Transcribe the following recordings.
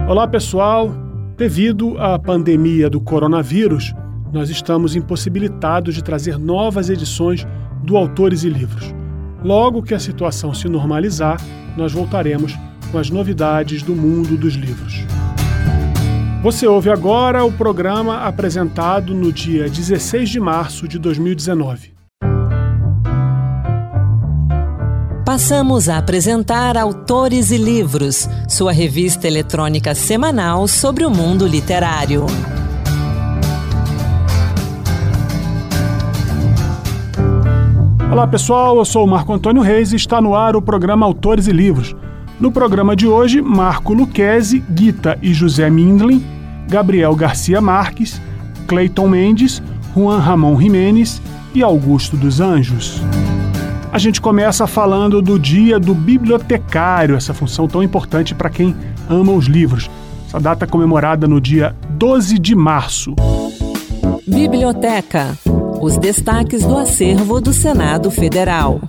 Olá, pessoal! Devido à pandemia do coronavírus, nós estamos impossibilitados de trazer novas edições do Autores e Livros. Logo que a situação se normalizar, nós voltaremos com as novidades do mundo dos livros. Você ouve agora o programa apresentado no dia 16 de março de 2019. Passamos a apresentar Autores e Livros, sua revista eletrônica semanal sobre o mundo literário. Olá, pessoal, eu sou o Marco Antônio Reis e está no ar o programa Autores e Livros. No programa de hoje, Marco Lucchesi, Gita e José Mindlin, Gabriel Garcia Marques, Cleiton Mendes, Juan Ramon Jimenez e Augusto dos Anjos. A gente começa falando do Dia do Bibliotecário, essa função tão importante para quem ama os livros. Essa data é comemorada no dia 12 de março. Biblioteca. Os destaques do acervo do Senado Federal.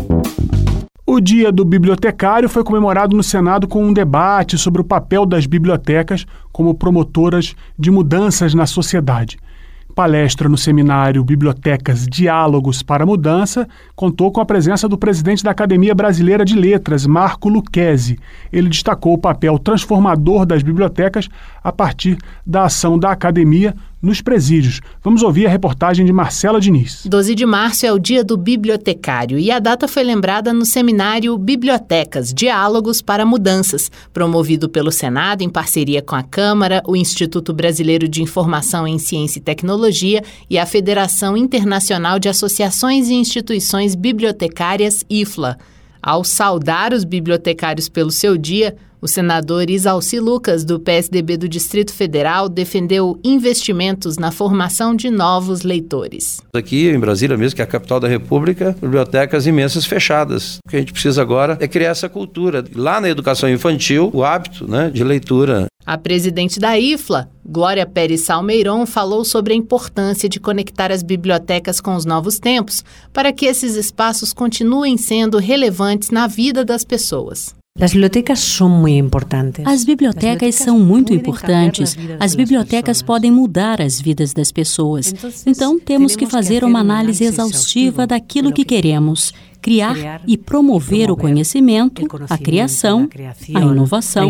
O Dia do Bibliotecário foi comemorado no Senado com um debate sobre o papel das bibliotecas como promotoras de mudanças na sociedade. Palestra no seminário Bibliotecas Diálogos para a Mudança contou com a presença do presidente da Academia Brasileira de Letras, Marco Lucchesi. Ele destacou o papel transformador das bibliotecas a partir da ação da academia nos presídios. Vamos ouvir a reportagem de Marcela Diniz. 12 de março é o Dia do Bibliotecário e a data foi lembrada no seminário Bibliotecas, Diálogos para Mudanças, promovido pelo Senado em parceria com a Câmara, o Instituto Brasileiro de Informação em Ciência e Tecnologia e a Federação Internacional de Associações e Instituições Bibliotecárias, IFLA. Ao saudar os bibliotecários pelo seu dia, o senador Isalci Lucas, do PSDB do Distrito Federal, defendeu investimentos na formação de novos leitores. Aqui em Brasília mesmo, que é a capital da República, bibliotecas imensas fechadas. O que a gente precisa agora é criar essa cultura. Lá na educação infantil, o hábito, de leitura. A presidente da IFLA, Glória Pérez Salmeiron, falou sobre a importância de conectar as bibliotecas com os novos tempos para que esses espaços continuem sendo relevantes na vida das pessoas. As bibliotecas são muito importantes. As bibliotecas são muito importantes. As bibliotecas podem mudar as vidas das pessoas. Então, temos que fazer uma análise exaustiva daquilo que queremos. Criar e promover o conhecimento, a criação, a inovação.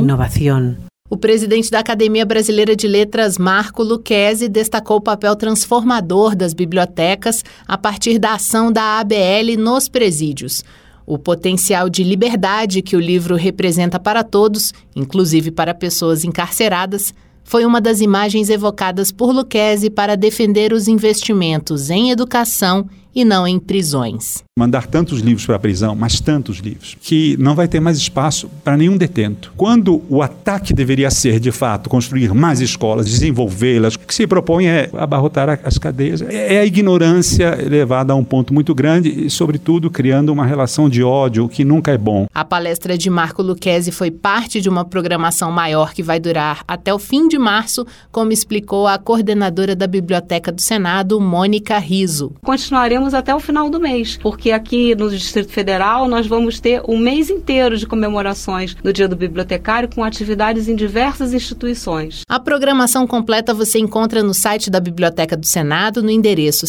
O presidente da Academia Brasileira de Letras, Marco Lucchesi, destacou o papel transformador das bibliotecas a partir da ação da ABL nos presídios. O potencial de liberdade que o livro representa para todos, inclusive para pessoas encarceradas, foi uma das imagens evocadas por Lucchesi para defender os investimentos em educação e não em prisões. Mandar tantos livros para a prisão, mas tantos livros, que não vai ter mais espaço para nenhum detento. Quando o ataque deveria ser, de fato, construir mais escolas, desenvolvê-las, o que se propõe é abarrotar as cadeias. É a ignorância levada a um ponto muito grande e, sobretudo, criando uma relação de ódio, o que nunca é bom. A palestra de Marco Lucchesi foi parte de uma programação maior que vai durar até o fim de março, como explicou a coordenadora da Biblioteca do Senado, Mônica Riso. Continuaremos até o final do mês, porque aqui no Distrito Federal nós vamos ter um mês inteiro de comemorações do Dia do Bibliotecário com atividades em diversas instituições. A programação completa você encontra no site da Biblioteca do Senado no endereço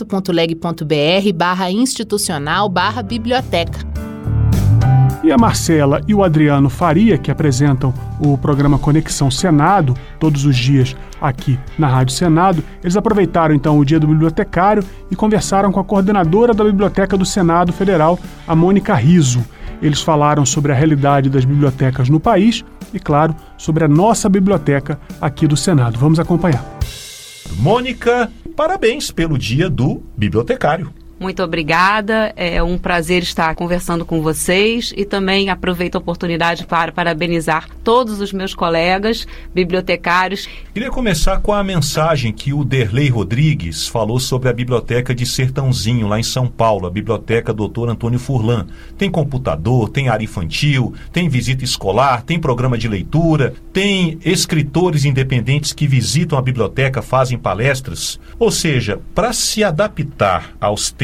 senado.leg.br/institucional/biblioteca. E a Marcela e o Adriano Faria, que apresentam o programa Conexão Senado, todos os dias aqui na Rádio Senado, eles aproveitaram então o Dia do Bibliotecário e conversaram com a coordenadora da Biblioteca do Senado Federal, a Mônica Riso. Eles falaram sobre a realidade das bibliotecas no país e, claro, sobre a nossa biblioteca aqui do Senado. Vamos acompanhar. Mônica, parabéns pelo Dia do Bibliotecário. Muito obrigada, é um prazer estar conversando com vocês e também aproveito a oportunidade para parabenizar todos os meus colegas bibliotecários. Queria começar com a mensagem que o Derlei Rodrigues falou sobre a Biblioteca de Sertãozinho, lá em São Paulo, a Biblioteca Dr. Antônio Furlan. Tem computador, tem área infantil, tem visita escolar, tem programa de leitura, tem escritores independentes que visitam a biblioteca, fazem palestras. Ou seja, para se adaptar aos tempos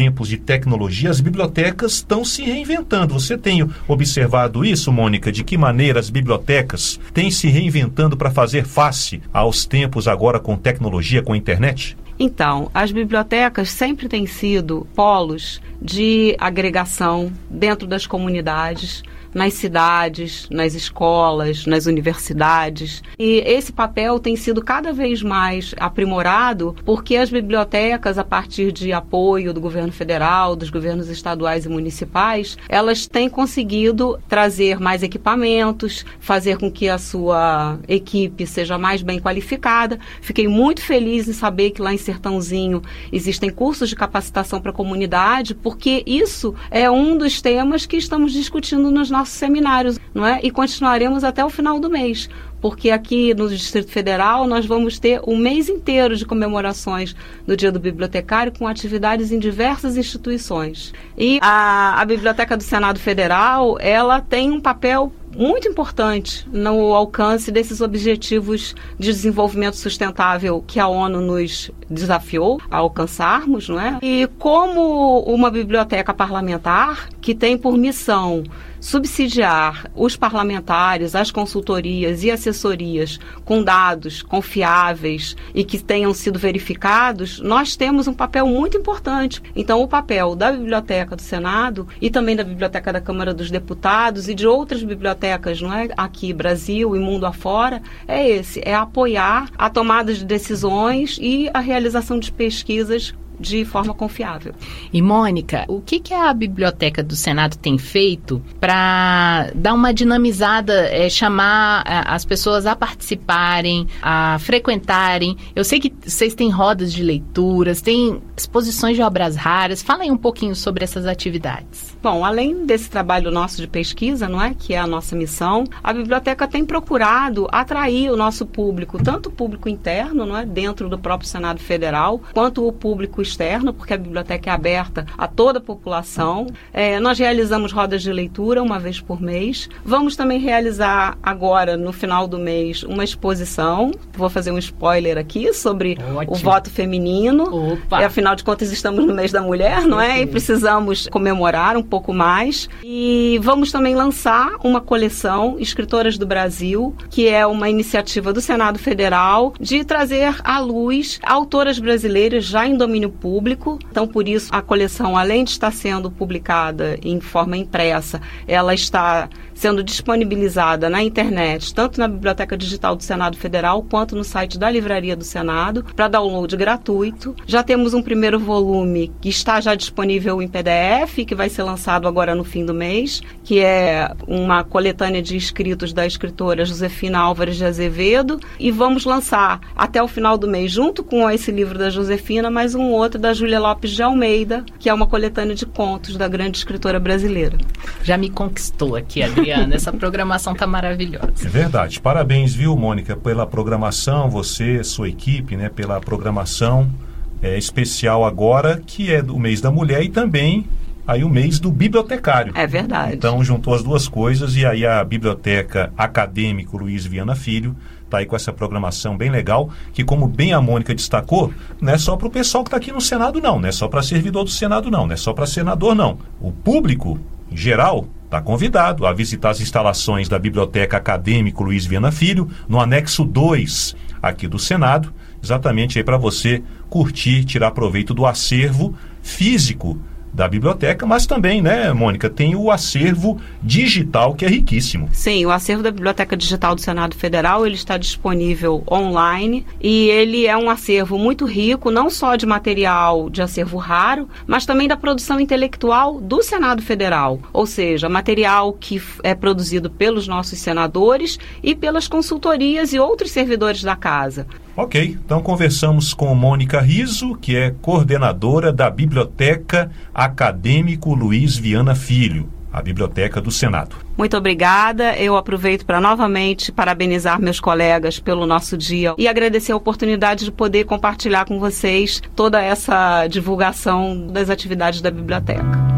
tempos de tecnologia, as bibliotecas estão se reinventando. Você tem observado isso, Mônica? De que maneira as bibliotecas têm se reinventando para fazer face aos tempos agora com tecnologia, com a internet? Então, as bibliotecas sempre têm sido polos de agregação dentro das comunidades, nas cidades, nas escolas, nas universidades. E esse papel tem sido cada vez mais aprimorado porque as bibliotecas, a partir de apoio do governo federal, dos governos estaduais e municipais, elas têm conseguido trazer mais equipamentos, fazer com que a sua equipe seja mais bem qualificada. Fiquei muito feliz em saber que lá em Sertãozinho existem cursos de capacitação para a comunidade, porque isso é um dos temas que estamos discutindo nos nossos seminários, não é? E continuaremos até o final do mês, porque aqui no Distrito Federal nós vamos ter um mês inteiro de comemorações do Dia do Bibliotecário com atividades em diversas instituições. E a Biblioteca do Senado Federal, ela tem um papel muito importante no alcance desses objetivos de desenvolvimento sustentável que a ONU nos desafiou a alcançarmos, não é? E como uma biblioteca parlamentar que tem por missão subsidiar os parlamentares, as consultorias e assessorias com dados confiáveis e que tenham sido verificados, nós temos um papel muito importante. Então, o papel da Biblioteca do Senado e também da Biblioteca da Câmara dos Deputados e de outras bibliotecas, não é, aqui, Brasil e mundo afora, é esse, é apoiar a tomada de decisões e a realização de pesquisas de forma confiável. E, Mônica, o que a Biblioteca do Senado tem feito para dar uma dinamizada, chamar as pessoas a participarem, a frequentarem? Eu sei que vocês têm rodas de leituras, têm exposições de obras raras. Fala aí um pouquinho sobre essas atividades. Bom, além desse trabalho nosso de pesquisa, não é, que é a nossa missão, a biblioteca tem procurado atrair o nosso público, tanto o público interno, não é, dentro do próprio Senado Federal, quanto o público externo, porque a biblioteca é aberta a toda a população. Nós realizamos rodas de leitura uma vez por mês. Vamos também realizar agora, no final do mês, uma exposição. Vou fazer um spoiler aqui sobre o voto feminino. Opa. Afinal de contas, estamos no mês da mulher, não é? E precisamos comemorar um pouco mais. E vamos também lançar uma coleção Escritoras do Brasil, que é uma iniciativa do Senado Federal de trazer à luz autoras brasileiras já em domínio público. Então, por isso, a coleção, além de estar sendo publicada em forma impressa, ela está sendo disponibilizada na internet, tanto na Biblioteca Digital do Senado Federal, quanto no site da Livraria do Senado, para download gratuito. Já temos um primeiro volume que está já disponível em PDF, que vai ser lançado agora no fim do mês, que é uma coletânea de escritos da escritora Josefina Álvares de Azevedo, e vamos lançar até o final do mês, junto com esse livro da Josefina, mais um outro da Júlia Lopes de Almeida, que é uma coletânea de contos da grande escritora brasileira. Já me conquistou aqui, Adriana. Essa programação está maravilhosa. É verdade. Parabéns, viu, Mônica, pela programação, você, sua equipe, né, pela programação especial agora, que é do mês da mulher e também aí o mês do bibliotecário. É verdade. Então, juntou as duas coisas e aí a Biblioteca Acadêmico Luiz Viana Filho está aí com essa programação bem legal, que como bem a Mônica destacou, não é só para o pessoal que está aqui no Senado, não é só para servidor do Senado, não é só para senador, não. O público, em geral, está convidado a visitar as instalações da Biblioteca Acadêmico Luiz Viana Filho, no anexo 2 aqui do Senado, exatamente aí para você curtir, tirar proveito do acervo físico da biblioteca, mas também, né, Mônica, tem o acervo digital, que é riquíssimo. Sim, o acervo da Biblioteca Digital do Senado Federal, ele está disponível online e ele é um acervo muito rico, não só de material de acervo raro, mas também da produção intelectual do Senado Federal, ou seja, material que é produzido pelos nossos senadores e pelas consultorias e outros servidores da casa. Ok, então conversamos com Mônica Riso, que é coordenadora da Biblioteca Acadêmico Luiz Viana Filho, a Biblioteca do Senado. Muito obrigada, eu aproveito para novamente parabenizar meus colegas pelo nosso dia e agradecer a oportunidade de poder compartilhar com vocês toda essa divulgação das atividades da biblioteca.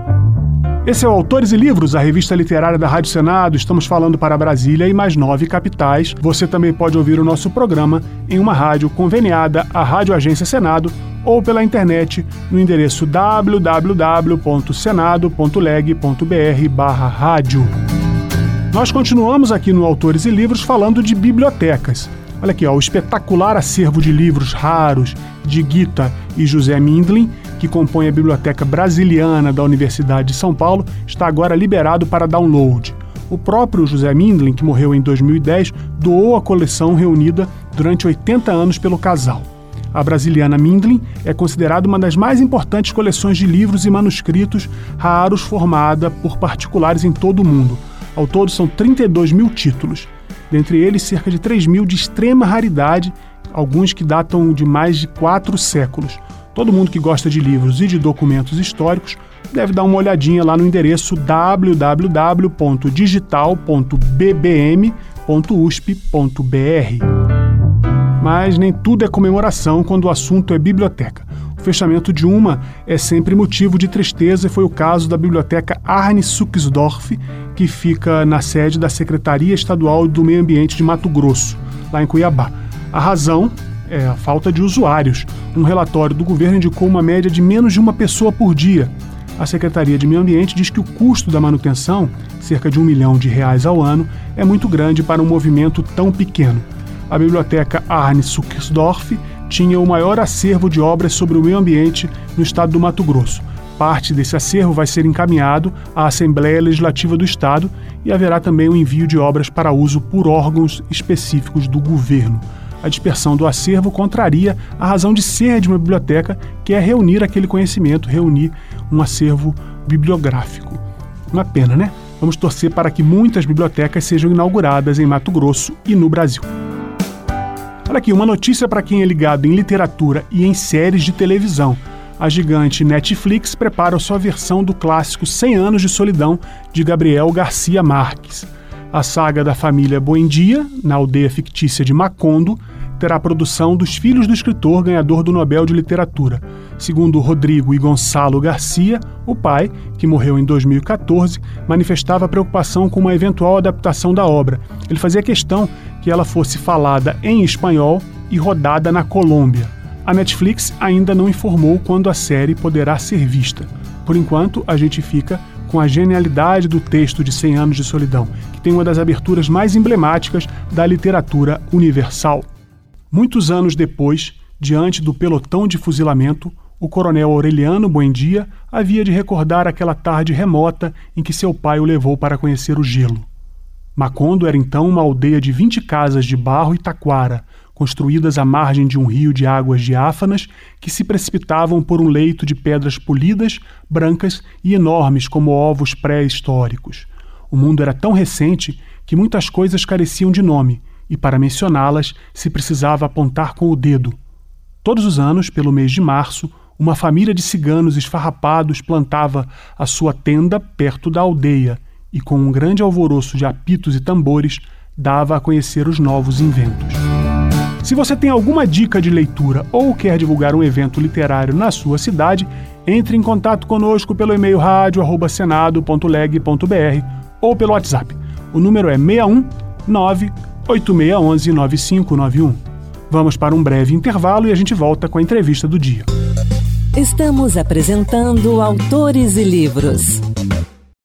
Esse é o Autores e Livros, a revista literária da Rádio Senado. Estamos falando para Brasília e mais 9 capitais. Você também pode ouvir o nosso programa em uma rádio conveniada à Rádio Agência Senado ou pela internet no endereço www.senado.leg.br/rádio. Nós continuamos aqui no Autores e Livros falando de bibliotecas. Olha aqui, o espetacular acervo de livros raros de Gita e José Mindlin, que compõe a Biblioteca Brasiliana da Universidade de São Paulo, está agora liberado para download. O próprio José Mindlin, que morreu em 2010, doou a coleção reunida durante 80 anos pelo casal. A Brasiliana Mindlin é considerada uma das mais importantes coleções de livros e manuscritos raros formada por particulares em todo o mundo. Ao todo, são 32 mil títulos. Dentre eles, cerca de 3 mil de extrema raridade, alguns que datam de mais de 4 séculos. Todo mundo que gosta de livros e de documentos históricos deve dar uma olhadinha lá no endereço www.digital.bbm.usp.br. Mas nem tudo é comemoração quando o assunto é biblioteca. O fechamento de uma é sempre motivo de tristeza e foi o caso da Biblioteca Arne Suxdorf, que fica na sede da Secretaria Estadual do Meio Ambiente de Mato Grosso, lá em Cuiabá. A razão é a falta de usuários. Um relatório do governo indicou uma média de menos de uma pessoa por dia. A Secretaria de Meio Ambiente diz que o custo da manutenção, cerca de R$1 milhão ao ano, é muito grande para um movimento tão pequeno. A Biblioteca Arne Suxdorf tinha o maior acervo de obras sobre o meio ambiente no estado do Mato Grosso. Parte desse acervo vai ser encaminhado à Assembleia Legislativa do Estado e haverá também o envio de obras para uso por órgãos específicos do governo. A dispersão do acervo contraria a razão de ser de uma biblioteca, que é reunir aquele conhecimento, reunir um acervo bibliográfico. Uma pena, né? Vamos torcer para que muitas bibliotecas sejam inauguradas em Mato Grosso e no Brasil. Olha aqui, uma notícia para quem é ligado em literatura e em séries de televisão. A gigante Netflix prepara sua versão do clássico 100 Anos de Solidão, de Gabriel Garcia Marques. A saga da família Buendia, na aldeia fictícia de Macondo, terá a produção dos filhos do escritor ganhador do Nobel de Literatura. Segundo Rodrigo e Gonçalo Garcia, o pai, que morreu em 2014, manifestava preocupação com uma eventual adaptação da obra. Ele fazia questão que ela fosse falada em espanhol e rodada na Colômbia. A Netflix ainda não informou quando a série poderá ser vista. Por enquanto, a gente fica com a genialidade do texto de 100 Anos de Solidão, que tem uma das aberturas mais emblemáticas da literatura universal. Muitos anos depois, diante do pelotão de fuzilamento, o coronel Aureliano Buendia havia de recordar aquela tarde remota em que seu pai o levou para conhecer o gelo. Macondo era então uma aldeia de 20 casas de barro e taquara, construídas à margem de um rio de águas diáfanas que se precipitavam por um leito de pedras polidas, brancas e enormes como ovos pré-históricos. O mundo era tão recente que muitas coisas careciam de nome, e para mencioná-las se precisava apontar com o dedo. Todos os anos, pelo mês de março, uma família de ciganos esfarrapados plantava a sua tenda perto da aldeia e, com um grande alvoroço de apitos e tambores, dava a conhecer os novos inventos. Se você tem alguma dica de leitura ou quer divulgar um evento literário na sua cidade, entre em contato conosco pelo e-mail radio@senado.leg.br ou pelo WhatsApp. O número é 619-8611-9591. Vamos para um breve intervalo e a gente volta com a entrevista do dia. Estamos apresentando Autores e Livros.